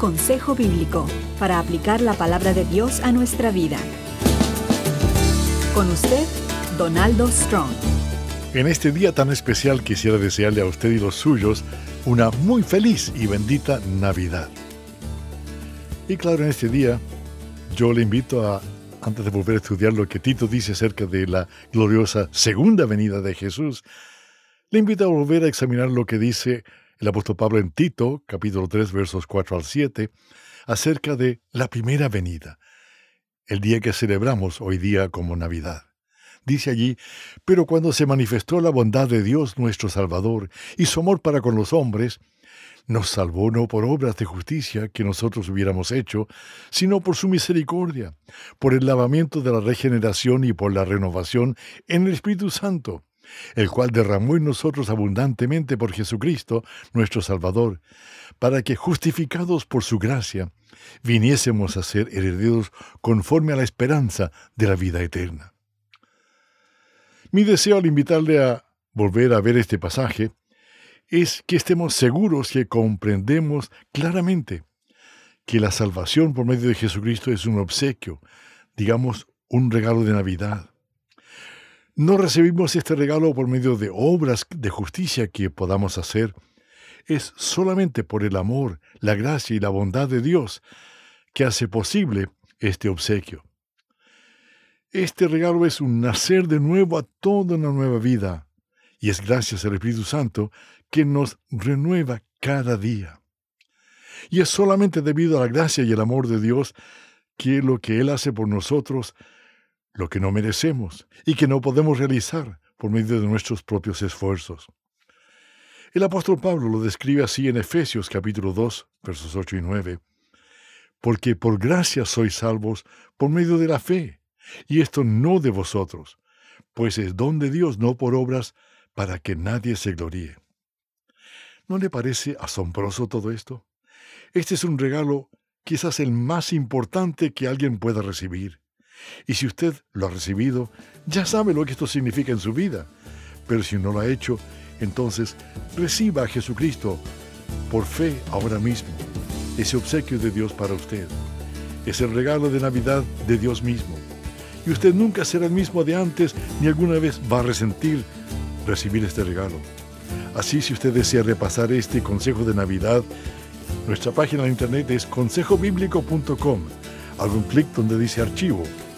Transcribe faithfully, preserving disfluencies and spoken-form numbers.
consejo bíblico para aplicar la palabra de Dios a nuestra vida. Con usted, Donaldo Strong. En este día tan especial quisiera desearle a usted y los suyos una muy feliz y bendita Navidad. Y claro, en este día yo le invito a, antes de volver a estudiar lo que Tito dice acerca de la gloriosa segunda venida de Jesús, le invito a volver a examinar lo que dice el apóstol Pablo en Tito, capítulo tres, versos cuatro al siete, acerca de la primera venida, el día que celebramos hoy día como Navidad. Dice allí: pero cuando se manifestó la bondad de Dios nuestro Salvador y su amor para con los hombres, nos salvó no por obras de justicia que nosotros hubiéramos hecho, sino por su misericordia, por el lavamiento de la regeneración y por la renovación en el Espíritu Santo, el cual derramó en nosotros abundantemente por Jesucristo, nuestro Salvador, para que, justificados por su gracia, viniésemos a ser herederos conforme a la esperanza de la vida eterna. Mi deseo al invitarle a volver a ver este pasaje es que estemos seguros que comprendemos claramente que la salvación por medio de Jesucristo es un obsequio, digamos, un regalo de Navidad. No recibimos este regalo por medio de obras de justicia que podamos hacer. Es solamente por el amor, la gracia y la bondad de Dios que hace posible este obsequio. Este regalo es un nacer de nuevo a toda una nueva vida, y es gracias al Espíritu Santo que nos renueva cada día. Y es solamente debido a la gracia y el amor de Dios que lo que Él hace por nosotros, lo que no merecemos y que no podemos realizar por medio de nuestros propios esfuerzos. El apóstol Pablo lo describe así en Efesios capítulo dos, versos ocho y nueve. Porque por gracia sois salvos por medio de la fe, y esto no de vosotros, pues es don de Dios, no por obras, para que nadie se gloríe. ¿No le parece asombroso todo esto? Este es un regalo, quizás el más importante que alguien pueda recibir. Y si usted lo ha recibido, ya sabe lo que esto significa en su vida. Pero si no lo ha hecho, entonces reciba a Jesucristo por fe ahora mismo. Ese obsequio de Dios para usted es el regalo de Navidad de Dios mismo. Y usted nunca será el mismo de antes, ni alguna vez va a resentir recibir este regalo. Así, si usted desea repasar este consejo de Navidad, nuestra página de internet es consejo bíblico punto com. Haga un clic donde dice archivo